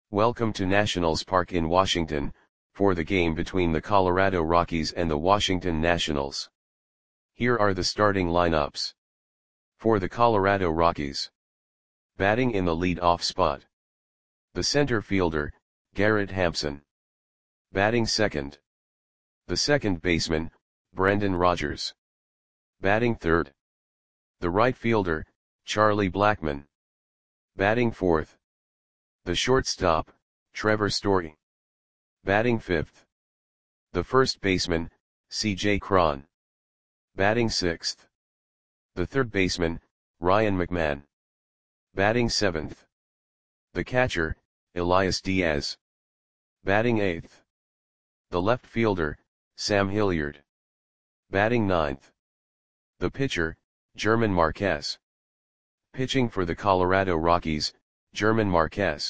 Welcome to Nationals Park in Washington, for the game between the Colorado Rockies and the Washington Nationals. Here are the starting lineups. For the Colorado Rockies. Batting in the lead-off spot. The center fielder, Garrett Hampson. Batting second. The second baseman, Brendan Rodgers. Batting third. The right fielder, Charlie Blackmon. Batting fourth. The shortstop, Trevor Story. Batting fifth. The first baseman, C.J. Cron. Batting sixth. The third baseman, Ryan McMahon. Batting seventh. The catcher, Elias Diaz. Batting eighth. The left fielder, Sam Hilliard. Batting ninth. The pitcher, German Marquez. Pitching for the Colorado Rockies, German Marquez.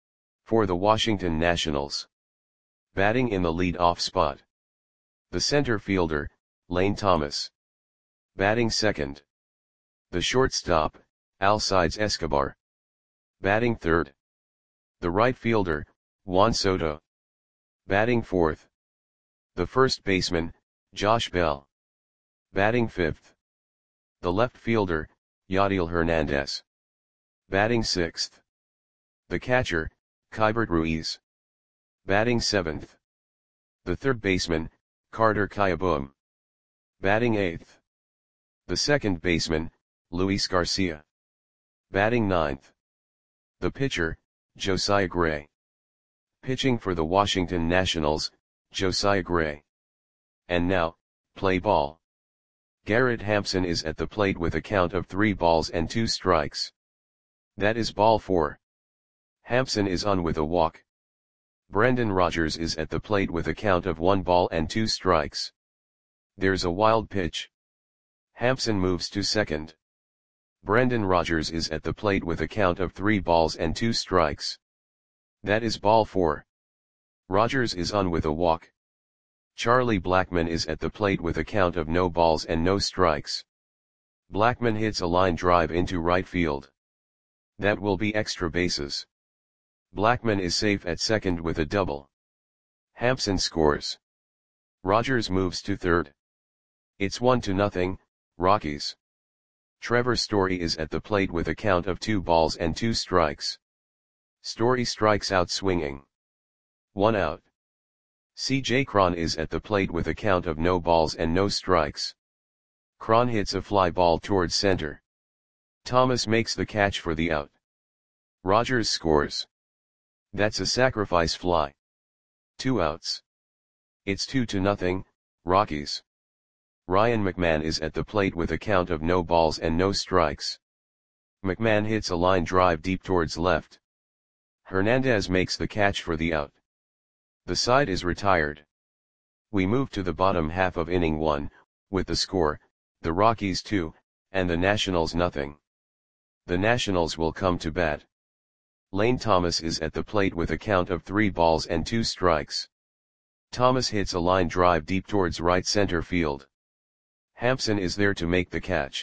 For the Washington Nationals. Batting in the lead-off spot. The center fielder, Lane Thomas. Batting second. The shortstop, Alcides Escobar. Batting third. The right fielder, Juan Soto. Batting fourth. The first baseman, Josh Bell. Batting fifth. The left fielder, Yadiel Hernandez. Batting sixth. The catcher, Keibert Ruiz. Batting seventh. The third baseman, Carter Kieboom. Batting eighth. The second baseman, Luis Garcia. Batting ninth. The pitcher, Josiah Gray. Pitching for the Washington Nationals, Josiah Gray. And now, play ball. Garrett Hampson is at the plate with a count of 3 balls and 2 strikes. That is ball 4. Hampson is on with a walk. Brendan Rodgers is at the plate with a count of 1 ball and 2 strikes. There's a wild pitch. Hampson moves to second. Brendan Rodgers is at the plate with a count of 3 balls and 2 strikes. That is ball 4. Rodgers is on with a walk. Charlie Blackmon is at the plate with a count of no balls and no strikes. Blackmon hits a line drive into right field. That will be extra bases. Blackmon is safe at second with a double. Hampson scores. Rodgers moves to third. It's 1-0, Rockies. Trevor Story is at the plate with a count of 2 balls and 2 strikes. Story strikes out swinging. 1 out. C.J. Cron is at the plate with a count of no balls and no strikes. Cron hits a fly ball towards center. Thomas makes the catch for the out. Rodgers scores. That's a sacrifice fly. 2 outs. It's 2-0, Rockies. Ryan McMahon is at the plate with a count of no balls and no strikes. McMahon hits a line drive deep towards left. Hernandez makes the catch for the out. The side is retired. We move to the bottom half of inning 1, with the score, the Rockies 2, and the Nationals nothing. The Nationals will come to bat. Lane Thomas is at the plate with a count of 3 balls and 2 strikes. Thomas hits a line drive deep towards right center field. Hampson is there to make the catch.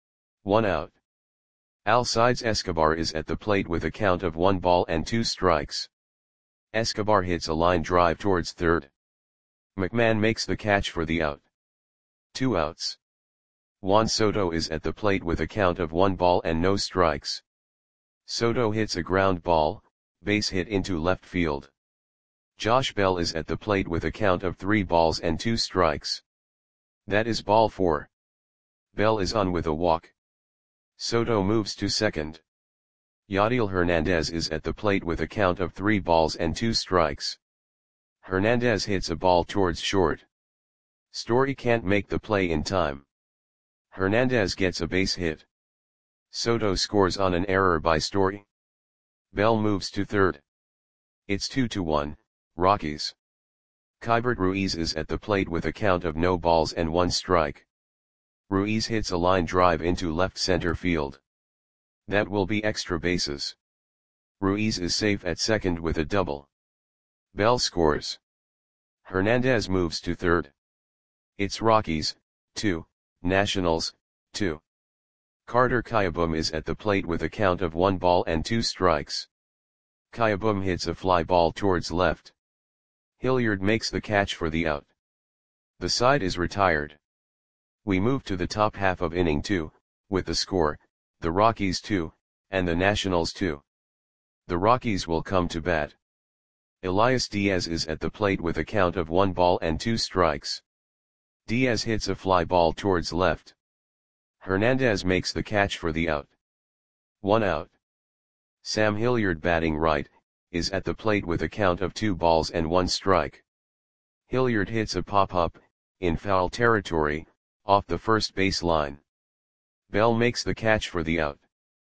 1 out. Alcides Escobar is at the plate with a count of 1 ball and 2 strikes. Escobar hits a line drive towards third. McMahon makes the catch for the out. 2 outs. Juan Soto is at the plate with a count of 1 ball and no strikes. Soto hits a ground ball, base hit into left field. Josh Bell is at the plate with a count of 3 balls and 2 strikes. That is ball 4. Bell is on with a walk. Soto moves to second. Yadiel Hernandez is at the plate with a count of 3 balls and 2 strikes. Hernandez hits a ball towards short. Story can't make the play in time. Hernandez gets a base hit. Soto scores on an error by Story. Bell moves to third. It's 2-1, Rockies. Keibert Ruiz is at the plate with a count of no balls and 1 strike. Ruiz hits a line drive into left center field. That will be extra bases. Ruiz is safe at second with a double. Bell scores. Hernandez moves to third. It's Rockies, 2, Nationals, 2. Carter Kieboom is at the plate with a count of 1 ball and 2 strikes. Kayabum hits a fly ball towards left. Hilliard makes the catch for the out. The side is retired. We move to the top half of inning 2, with the score, the Rockies 2, and the Nationals 2. The Rockies will come to bat. Elias Diaz is at the plate with a count of 1 ball and 2 strikes. Diaz hits a fly ball towards left. Hernandez makes the catch for the out. 1 out. Sam Hilliard, batting right, is at the plate with a count of 2 balls and 1 strike. Hilliard hits a pop-up, in foul territory, off the first base line. Bell makes the catch for the out.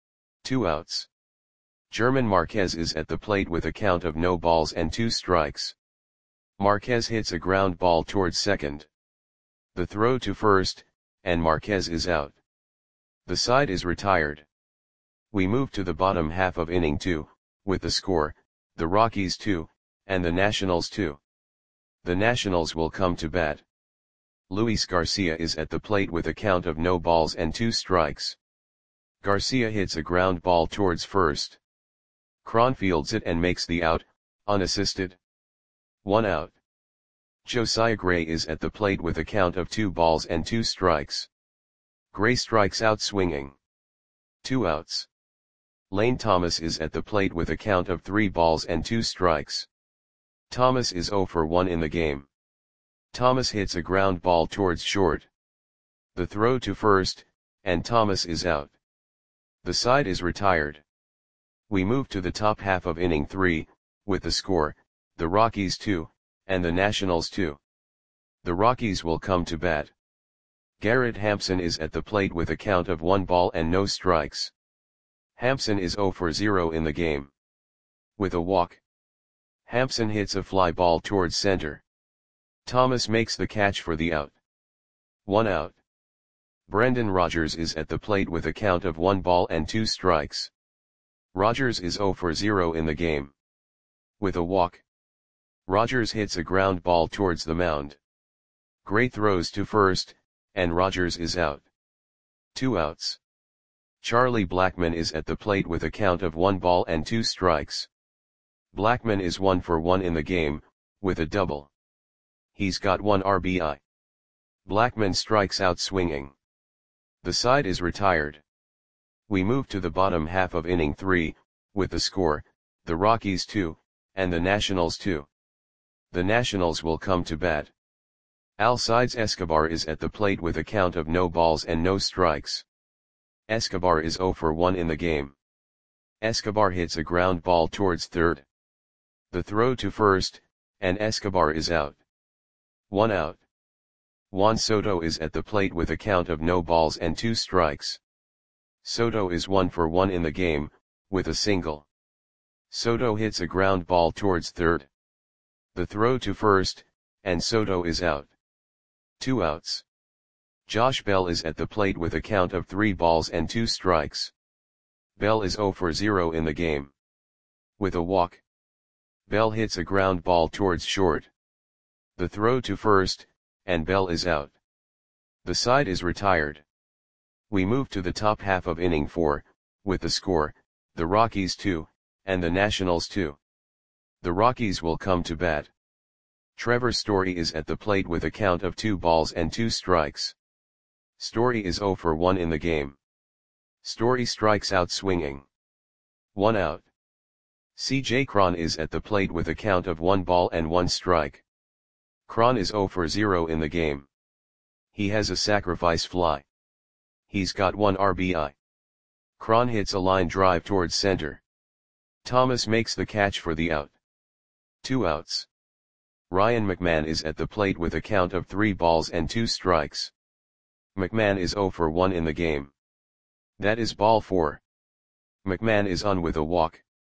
2 outs. German Marquez is at the plate with a count of no balls and 2 strikes. Marquez hits a ground ball towards second. The throw to first, and Marquez is out. The side is retired. We move to the bottom half of inning 2, with the score, the Rockies 2, and the Nationals 2. The Nationals will come to bat. Luis Garcia is at the plate with a count of no balls and 2 strikes. Garcia hits a ground ball towards first. Cron fields it and makes the out, unassisted. 1 out. Josiah Gray is at the plate with a count of 2 balls and 2 strikes. Gray strikes out swinging. 2 outs. Lane Thomas is at the plate with a count of 3 balls and 2 strikes. Thomas is 0 for 1 in the game. Thomas hits a ground ball towards short. The throw to first, and Thomas is out. The side is retired. We move to the top half of inning 3, with the score, the Rockies 2, and the Nationals 2. The Rockies will come to bat. Garrett Hampson is at the plate with a count of 1 ball and no strikes. Hampson is 0 for 0 in the game. With a walk, Hampson hits a fly ball towards center. Thomas makes the catch for the out. 1 out. Brendan Rodgers is at the plate with a count of 1 ball and 2 strikes. Rodgers is 0 for 0 in the game. With a walk, Rodgers hits a ground ball towards the mound. Gray throws to first, and Rodgers is out. 2 outs. Charlie Blackmon is at the plate with a count of 1 ball and 2 strikes. Blackmon is 1 for 1 in the game, with a double. He's got 1 RBI. Blackmon strikes out swinging. The side is retired. We move to the bottom half of inning 3, with the score, the Rockies 2, and the Nationals 2. The Nationals will come to bat. Alcides Escobar is at the plate with a count of no balls and no strikes. Escobar is 0 for 1 in the game. Escobar hits a ground ball towards third. The throw to first, and Escobar is out. 1 out. Juan Soto is at the plate with a count of no balls and 2 strikes. Soto is 1 for 1 in the game, with a single. Soto hits a ground ball towards third. The throw to first, and Soto is out. 2 outs. Josh Bell is at the plate with a count of 3 balls and 2 strikes. Bell is 0 for 0 in the game. With a walk, Bell hits a ground ball towards short. The throw to first, and Bell is out. The side is retired. We move to the top half of inning 4, with the score, the Rockies 2, and the Nationals 2. The Rockies will come to bat. Trevor Story is at the plate with a count of 2 balls and 2 strikes. Story is 0 for 1 in the game. Story strikes out swinging. 1 out. C.J. Cron is at the plate with a count of 1 ball and 1 strike. Cron is 0 for 0 in the game. He has a sacrifice fly. He's got 1 RBI. Cron hits a line drive towards center. Thomas makes the catch for the out. 2 outs. Ryan McMahon is at the plate with a count of 3 balls and 2 strikes. McMahon is 0 for 1 in the game. That is ball 4. McMahon is on with a walk.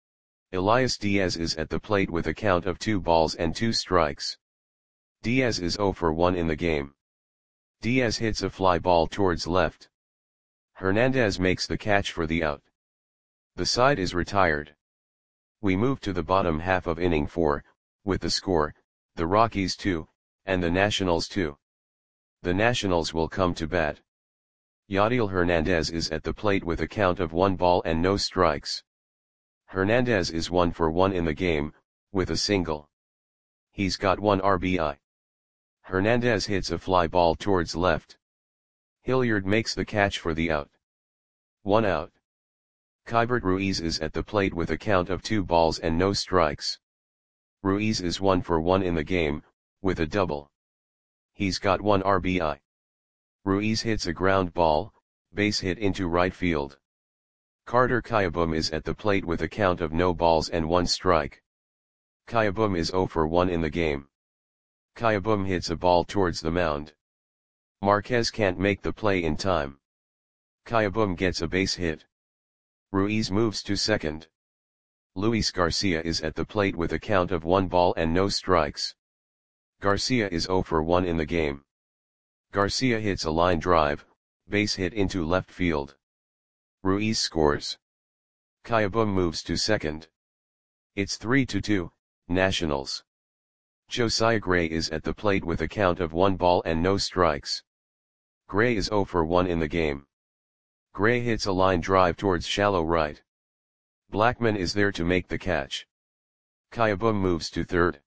Elias Diaz is at the plate with a count of 2 balls and 2 strikes. Diaz is 0 for 1 in the game. Diaz hits a fly ball towards left. Hernandez makes the catch for the out. The side is retired. We move to the bottom half of inning 4, with the score, the Rockies 2, and the Nationals 2. The Nationals will come to bat. Yadiel Hernandez is at the plate with a count of 1 ball and no strikes. Hernandez is 1 for 1 in the game, with a single. He's got 1 RBI. Hernandez hits a fly ball towards left. Hilliard makes the catch for the out. 1 out. Keibert Ruiz is at the plate with a count of 2 balls and no strikes. Ruiz is 1 for 1 in the game, with a double. He's got 1 RBI. Ruiz hits a ground ball, base hit into right field. Carter Kieboom is at the plate with a count of no balls and 1 strike. Kieboom is 0 for 1 in the game. Kieboom hits a ball towards the mound. Marquez can't make the play in time. Kieboom gets a base hit. Ruiz moves to second. Luis Garcia is at the plate with a count of 1 ball and no strikes. Garcia is 0 for 1 in the game. Garcia hits a line drive, base hit into left field. Ruiz scores. Kieboom moves to second. It's 3-2, Nationals. Josiah Gray is at the plate with a count of 1 ball and no strikes. Gray is 0 for 1 in the game. Gray hits a line drive towards shallow right. Blackman is there to make the catch. Kieboom moves to third.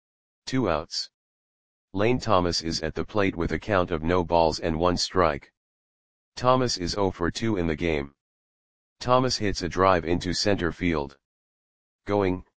2 outs. Lane Thomas is at the plate with a count of no balls and 1 strike. Thomas is 0 for 2 in the game. Thomas hits a drive into center field. Going,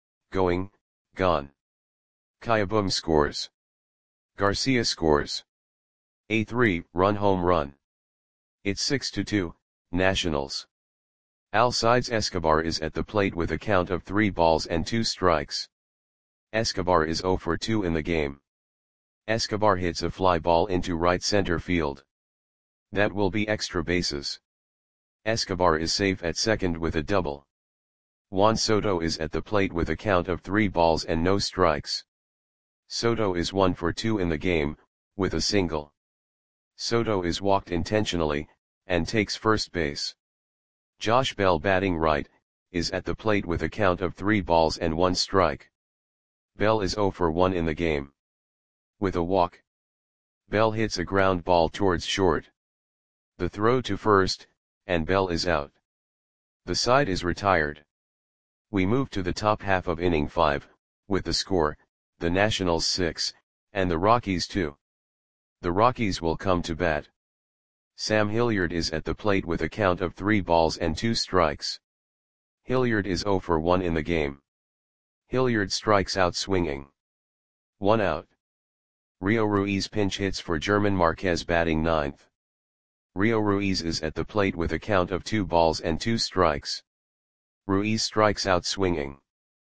gone. Kieboom scores. Garcia scores. A 3-run home run. It's 6-2, Nationals. Alcides Escobar is at the plate with a count of 3 balls and 2 strikes. Escobar is 0 for 2 in the game. Escobar hits a fly ball into right center field. That will be extra bases. Escobar is safe at second with a double. Juan Soto is at the plate with a count of 3 balls and no strikes. Soto is 1 for 2 in the game, with a single. Soto is walked intentionally, and takes first base. Josh Bell, batting right, is at the plate with a count of 3 balls and 1 strike. Bell is 0 for 1 in the game. With a walk. Bell hits a ground ball towards short. The throw to first, and Bell is out. The side is retired. We move to the top half of inning 5, with the score, the Nationals 6, and the Rockies 2. The Rockies will come to bat. Sam Hilliard is at the plate with a count of 3 balls and 2 strikes. Hilliard is 0 for 1 in the game. Hilliard strikes out swinging. 1 out. Rio Ruiz pinch hits for German Marquez, batting ninth. Rio Ruiz is at the plate with a count of 2 balls and 2 strikes. Ruiz strikes out swinging.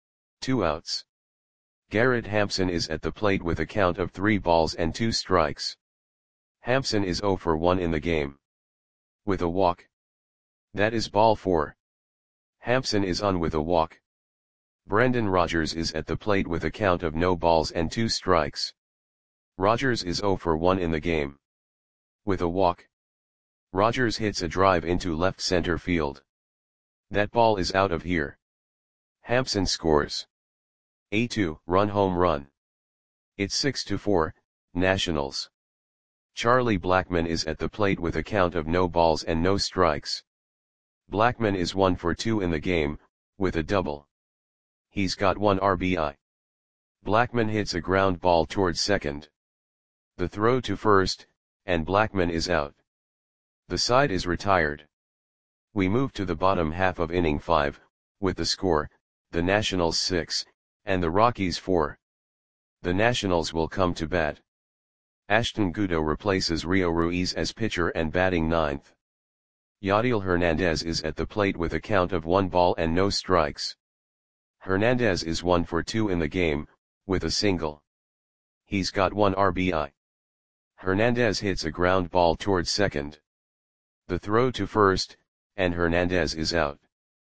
2 outs. Garrett Hampson is at the plate with a count of 3 balls and 2 strikes. Hampson is 0 for 1 in the game. With a walk. That is ball 4. Hampson is on with a walk. Brendan Rodgers is at the plate with a count of no balls and 2 strikes. Rodgers is 0 for 1 in the game. With a walk. Rodgers hits a drive into left center field. That ball is out of here. Hampson scores. A 2-run home run. It's 6-4, Nationals. Charlie Blackmon is at the plate with a count of no balls and no strikes. Blackmon is 1 for 2 in the game, with a double. He's got 1 RBI. Blackmon hits a ground ball towards second. The throw to first, and Blackmon is out. The side is retired. We move to the bottom half of inning 5, with the score, the Nationals 6, and the Rockies 4. The Nationals will come to bat. Ashton Goudeau replaces Rio Ruiz as pitcher and batting ninth. Yadiel Hernandez is at the plate with a count of 1 ball and no strikes. Hernandez is 1 for 2 in the game, with a single. He's got 1 RBI. Hernandez hits a ground ball towards second. The throw to first, and Hernandez is out.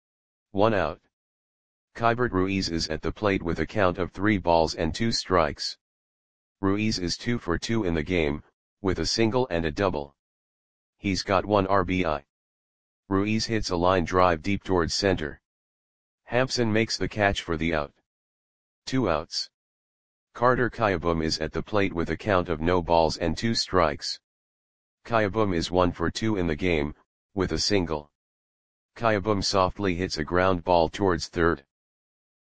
1 out. Keibert Ruiz is at the plate with a count of 3 balls and 2 strikes. Ruiz is 2 for 2 in the game, with a single and a double. He's got 1 RBI. Ruiz hits a line drive deep towards center. Hampson makes the catch for the out. 2 outs. Carter Kieboom is at the plate with a count of no balls and 2 strikes. Kieboom is 1 for 2 in the game, with a single. Kieboom softly hits a ground ball towards third.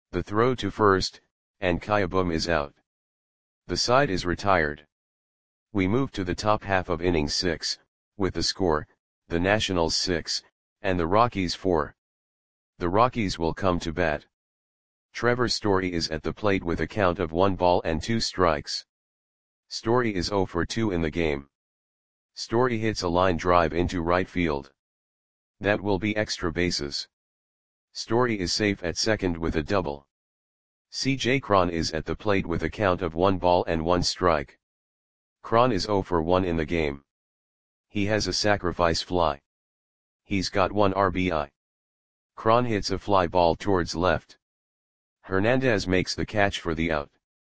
The throw to first, and Kayabum is out. The side is retired. We move to the top half of inning 6, with the score, the Nationals 6, and the Rockies 4. The Rockies will come to bat. Trevor Story is at the plate with a count of 1 ball and 2 strikes. Story is 0 for 2 in the game. Story hits a line drive into right field. That will be extra bases. Story is safe at second with a double. C.J. Cron is at the plate with a count of 1 ball and 1 strike. Cron is 0 for 1 in the game. He has a sacrifice fly. He's got 1 RBI. Cron hits a fly ball towards left. Hernandez makes the catch for the out.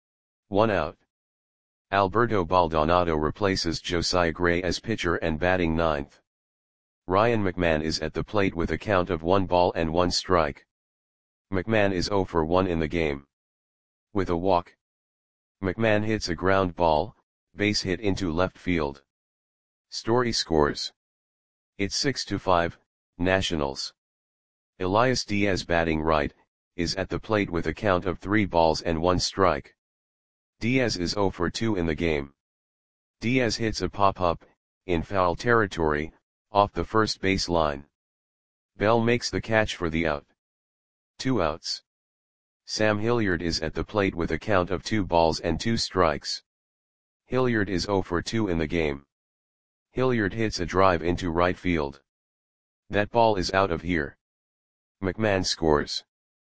1 out. Alberto Baldonado replaces Josiah Gray as pitcher and batting 9th. Ryan McMahon is at the plate with a count of 1 ball and 1 strike. McMahon is 0 for 1 in the game. With a walk. McMahon hits a ground ball, base hit into left field. Story scores. It's 6-5, Nationals. Elias Diaz batting right, is at the plate with a count of 3 balls and 1 strike. Diaz is 0 for 2 in the game. Diaz hits a pop-up, in foul territory, off the first base line. Bell makes the catch for the out. 2 outs. Sam Hilliard is at the plate with a count of 2 balls and 2 strikes. Hilliard is 0 for 2 in the game. Hilliard hits a drive into right field. That ball is out of here. McMahon scores.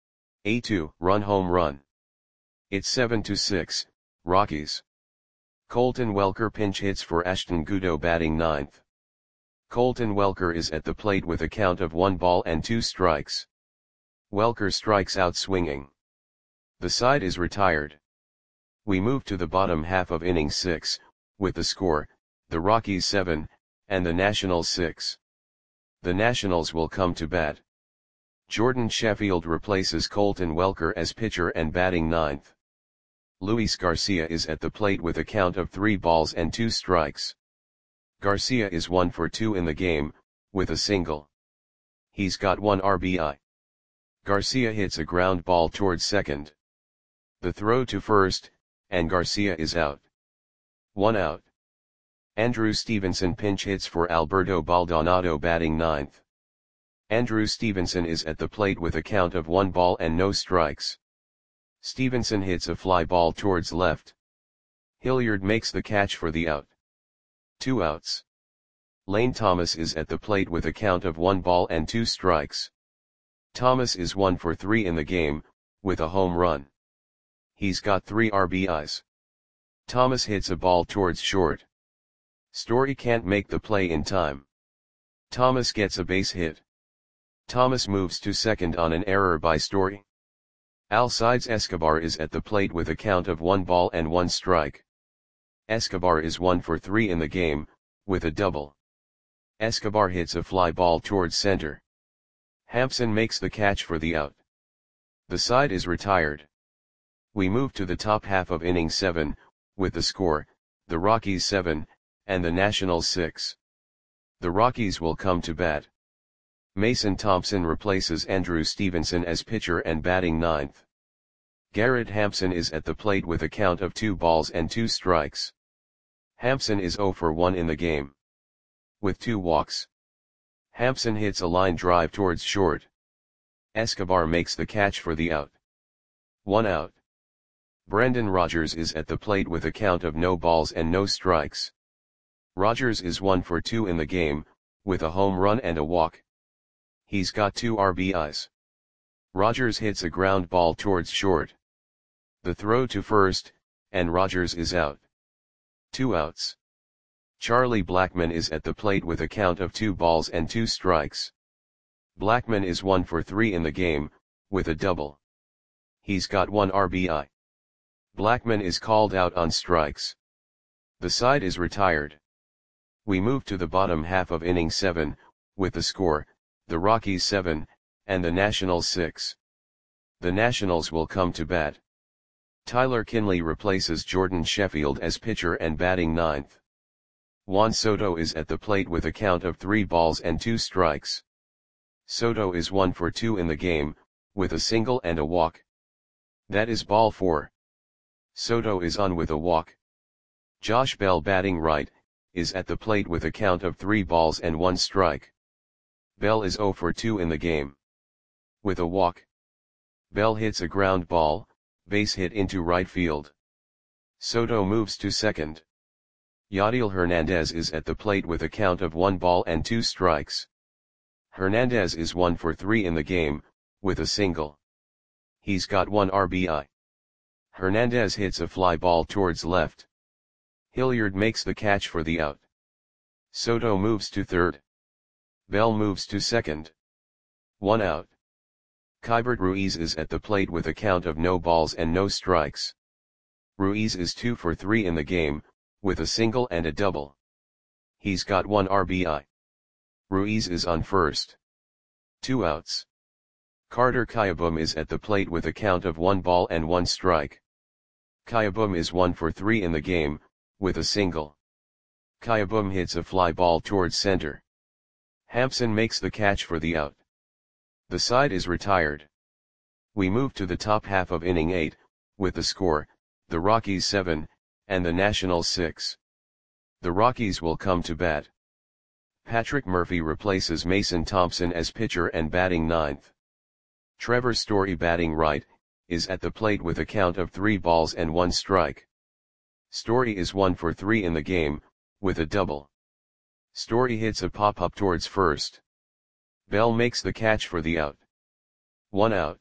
A 2-run home run. It's 7-6, Rockies. Colton Welker pinch hits for Ashton Goudeau batting 9th. Colton Welker is at the plate with a count of 1 ball and 2 strikes. Welker strikes out swinging. The side is retired. We move to the bottom half of inning 6, with the score, the Rockies 7, and the Nationals 6. The Nationals will come to bat. Jordan Sheffield replaces Colton Welker as pitcher and batting 9th. Luis Garcia is at the plate with a count of 3 balls and 2 strikes. Garcia is 1 for 2 in the game, with a single. He's got 1 RBI. Garcia hits a ground ball towards second. The throw to first, and Garcia is out. 1 out. Andrew Stevenson pinch hits for Alberto Baldonado batting 9th. Andrew Stevenson is at the plate with a count of 1 ball and no strikes. Stevenson hits a fly ball towards left. Hilliard makes the catch for the out. 2 outs. Lane Thomas is at the plate with a count of 1 ball and 2 strikes. Thomas is 1 for 3 in the game, with a home run. He's got 3 RBIs. Thomas hits a ball towards short. Story can't make the play in time. Thomas gets a base hit. Thomas moves to second on an error by Story. Alcides Escobar is at the plate with a count of 1 ball and 1 strike. Escobar is 1 for 3 in the game, with a double. Escobar hits a fly ball towards center. Hampson makes the catch for the out. The side is retired. We move to the top half of inning 7, with the score, the Rockies 7, and the Nationals 6. The Rockies will come to bat. Mason Thompson replaces Andrew Stevenson as pitcher and batting 9th. Garrett Hampson is at the plate with a count of 2 balls and 2 strikes. Hampson is 0 for 1 in the game. With 2 walks. Hampson hits a line drive towards short. Escobar makes the catch for the out. 1 out. Brendan Rodgers is at the plate with a count of no balls and no strikes. Rodgers is 1 for 2 in the game, with a home run and a walk. He's got 2 RBIs. Rodgers hits a ground ball towards short. The throw to first, and Rodgers is out. 2 outs. Charlie Blackmon is at the plate with a count of 2 balls and 2 strikes. Blackmon is 1 for 3 in the game, with a double. He's got 1 RBI. Blackmon is called out on strikes. The side is retired. We move to the bottom half of inning 7, with the score, the Rockies 7, and the Nationals 6. The Nationals will come to bat. Tyler Kinley replaces Jordan Sheffield as pitcher and batting 9th. Juan Soto is at the plate with a count of 3 balls and 2 strikes. Soto is 1 for 2 in the game, with a single and a walk. That is ball 4. Soto is on with a walk. Josh Bell, batting right, is at the plate with a count of 3 balls and 1 strike. Bell is 0 for 2 in the game. With a walk, Bell hits a ground ball, base hit into right field. Soto moves to second. Yadiel Hernandez is at the plate with a count of 1 ball and 2 strikes. Hernandez is 1 for 3 in the game, with a single. He's got 1 RBI. Hernandez hits a fly ball towards left. Hilliard makes the catch for the out. Soto moves to third. Bell moves to second. 1 out. Keibert Ruiz is at the plate with a count of no balls and no strikes. Ruiz is 2 for 3 in the game, with a single and a double. He's got 1 RBI. Ruiz is on first. 2 outs. Carter Kieboom is at the plate with a count of 1 ball and 1 strike. Kieboom is 1 for 3 in the game, with a single. Kieboom hits a fly ball towards center. Hampson makes the catch for the out. The side is retired. We move to the top half of inning 8, with the score, the Rockies 7, and the Nationals 6. The Rockies will come to bat. Patrick Murphy replaces Mason Thompson as pitcher and batting ninth. Trevor Story, batting right, is at the plate with a count of 3 balls and 1 strike. Story is 1 for 3 in the game, with a double. Story hits a pop-up towards first. Bell makes the catch for the out. 1 out.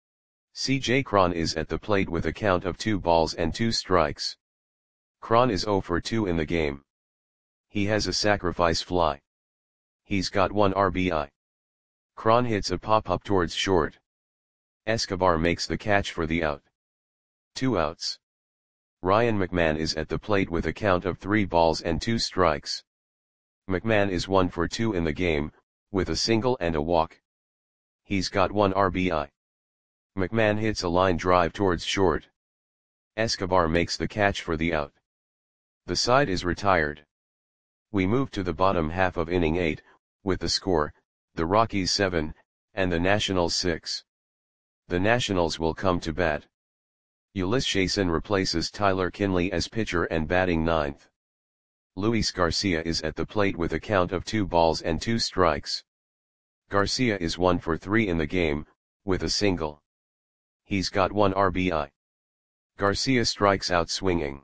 C.J. Cron is at the plate with a count of 2 balls and 2 strikes. Cron is 0 for 2 in the game. He has a sacrifice fly. He's got 1 RBI. Cron hits a pop-up towards short. Escobar makes the catch for the out. 2 outs. Ryan McMahon is at the plate with a count of 3 balls and 2 strikes. McMahon is 1 for 2 in the game, with a single and a walk. He's got 1 RBI. McMahon hits a line drive towards short. Escobar makes the catch for the out. The side is retired. We move to the bottom half of inning 8, with the score, the Rockies 7, and the Nationals 6. The Nationals will come to bat. Ulyss Chasin replaces Tyler Kinley as pitcher and batting ninth. Luis Garcia is at the plate with a count of 2 balls and 2 strikes. Garcia is 1 for 3 in the game, with a single. He's got 1 RBI. Garcia strikes out swinging.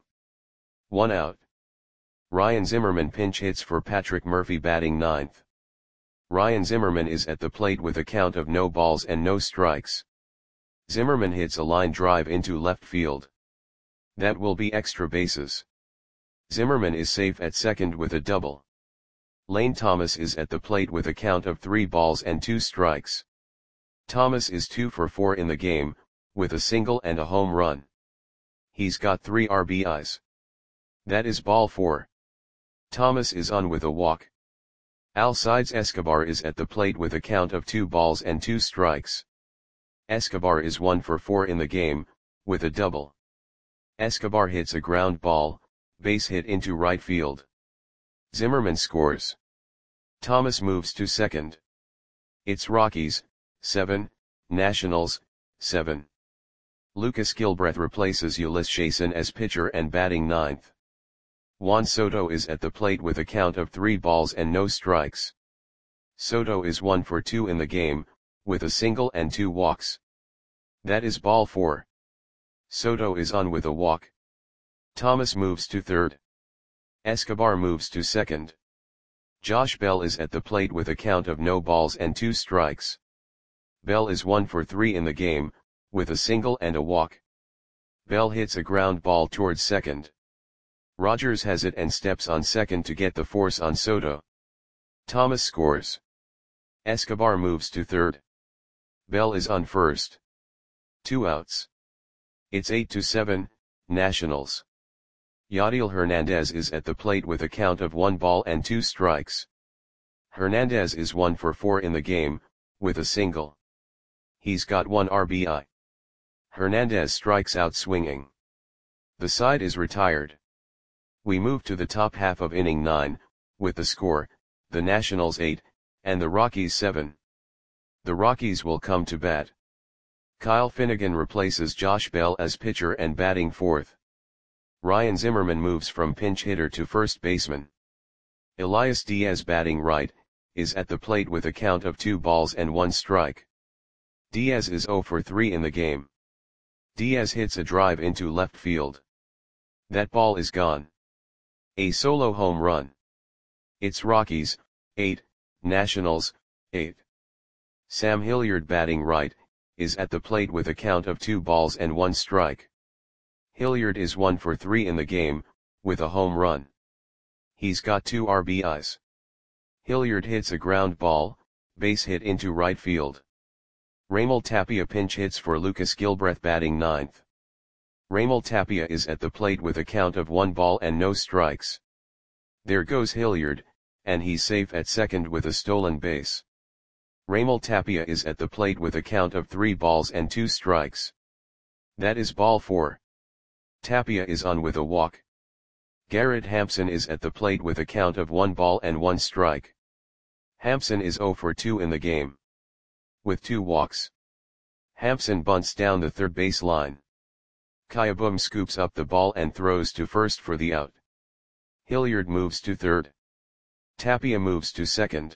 1 out. Ryan Zimmerman pinch hits for Patrick Murphy, batting ninth. Ryan Zimmerman is at the plate with a count of no balls and no strikes. Zimmerman hits a line drive into left field. That will be extra bases. Zimmerman is safe at second with a double. Lane Thomas is at the plate with a count of 3 balls and 2 strikes. Thomas is 2 for 4 in the game, with a single and a home run. He's got 3 RBIs. That is ball 4. Thomas is on with a walk. Alcides Escobar is at the plate with a count of 2 balls and 2 strikes. Escobar is 1 for 4 in the game, with a double. Escobar hits a ground ball, base hit into right field. Zimmerman scores. Thomas moves to second. It's Rockies 7, Nationals 7. Lucas Gilbreth replaces Ulyss Chasin as pitcher and batting ninth. Juan Soto is at the plate with a count of 3 balls and no strikes. Soto is 1 for 2 in the game, with a single and 2 walks. That is ball 4. Soto is on with a walk. Thomas moves to third. Escobar moves to second. Josh Bell is at the plate with a count of no balls and 2 strikes. Bell is 1 for 3 in the game, with a single and a walk. Bell hits a ground ball towards second. Rogers has it and steps on second to get the force on Soto. Thomas scores. Escobar moves to third. Bell is on first. 2 outs. It's 8-7, Nationals. Yadiel Hernandez is at the plate with a count of 1 ball and 2 strikes. Hernandez is 1 for 4 in the game, with a single. He's got 1 RBI. Hernandez strikes out swinging. The side is retired. We move to the top half of inning 9, with the score, the Nationals 8, and the Rockies 7. The Rockies will come to bat. Kyle Finnegan replaces Josh Bell as pitcher and batting fourth. Ryan Zimmerman moves from pinch hitter to first baseman. Elias Diaz batting right, is at the plate with a count of 2 balls and 1 strike. Diaz is 0 for 3 in the game. Diaz hits a drive into left field. That ball is gone. A solo home run. It's Rockies, 8, Nationals, 8. Sam Hilliard batting right, is at the plate with a count of 2 balls and 1 strike. Hilliard is 1 for 3 in the game, with a home run. He's got 2 RBIs. Hilliard hits a ground ball, base hit into right field. Raimel Tapia pinch hits for Lucas Gilbreth batting ninth. Raimel Tapia is at the plate with a count of 1 ball and no strikes. There goes Hilliard, and he's safe at second with a stolen base. Raimel Tapia is at the plate with a count of 3 balls and 2 strikes. That is ball 4. Tapia is on with a walk. Garrett Hampson is at the plate with a count of 1 ball and 1 strike. Hampson is 0 for 2 in the game. With 2 walks. Hampson bunts down the third base line. Kieboom scoops up the ball and throws to first for the out. Hilliard moves to third. Tapia moves to second.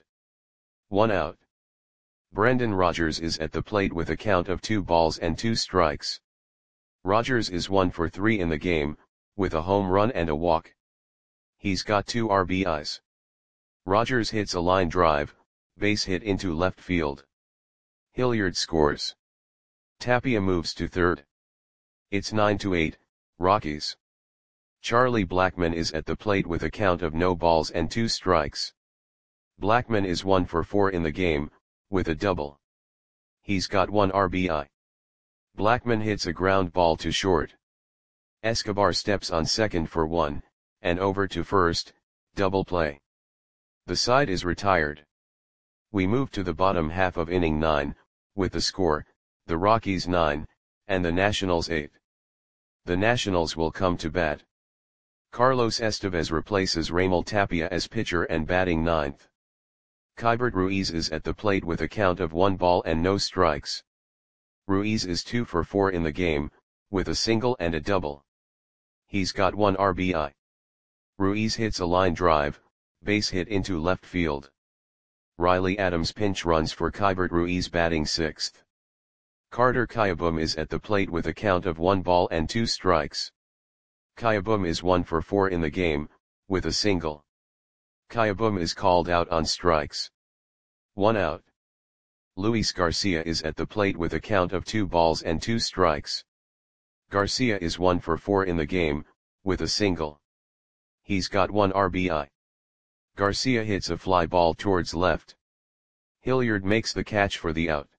1 out. Brendan Rodgers is at the plate with a count of 2 balls and 2 strikes. Rodgers is 1 for 3 in the game, with a home run and a walk. He's got 2 RBIs. Rodgers hits a line drive, base hit into left field. Hilliard scores. Tapia moves to third. It's 9-8, Rockies. Charlie Blackmon is at the plate with a count of no balls and 2 strikes. Blackmon is 1 for 4 in the game, with a double. He's got 1 RBI. Blackmon hits a ground ball to short. Escobar steps on second for 1, and over to first, double play. The side is retired. We move to the bottom half of inning 9, with the score, the Rockies 9, and the Nationals 8. The Nationals will come to bat. Carlos Estevez replaces Raimel Tapia as pitcher and batting ninth. Keibert Ruiz is at the plate with a count of 1 ball and no strikes. Ruiz is 2 for 4 in the game, with a single and a double. He's got 1 RBI. Ruiz hits a line drive, base hit into left field. Riley Adams pinch runs for Keibert Ruiz batting sixth. Carter Kieboom is at the plate with a count of 1 ball and 2 strikes. Kieboom is 1 for 4 in the game, with a single. Kieboom is called out on strikes. 1 out. Luis Garcia is at the plate with a count of 2 balls and 2 strikes. Garcia is 1 for 4 in the game, with a single. He's got 1 RBI. Garcia hits a fly ball towards left. Hilliard makes the catch for the out.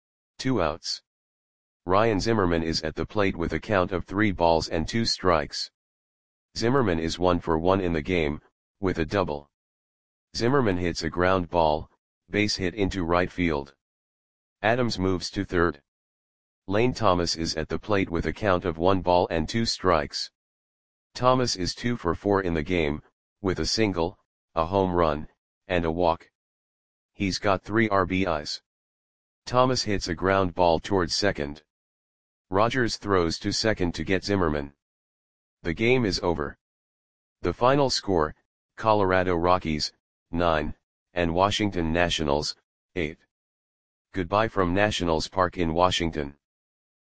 2 outs. Ryan Zimmerman is at the plate with a count of 3 balls and 2 strikes. Zimmerman is 1 for 1 in the game, with a double. Zimmerman hits a ground ball, base hit into right field. Adams moves to third. Lane Thomas is at the plate with a count of 1 ball and 2 strikes. Thomas is 2 for 4 in the game, with a single, a home run, and a walk. He's got 3 RBIs. Thomas hits a ground ball towards second. Rodgers throws to second to get Zimmerman. The game is over. The final score, Colorado Rockies, 9, and Washington Nationals, 8. Goodbye from Nationals Park in Washington.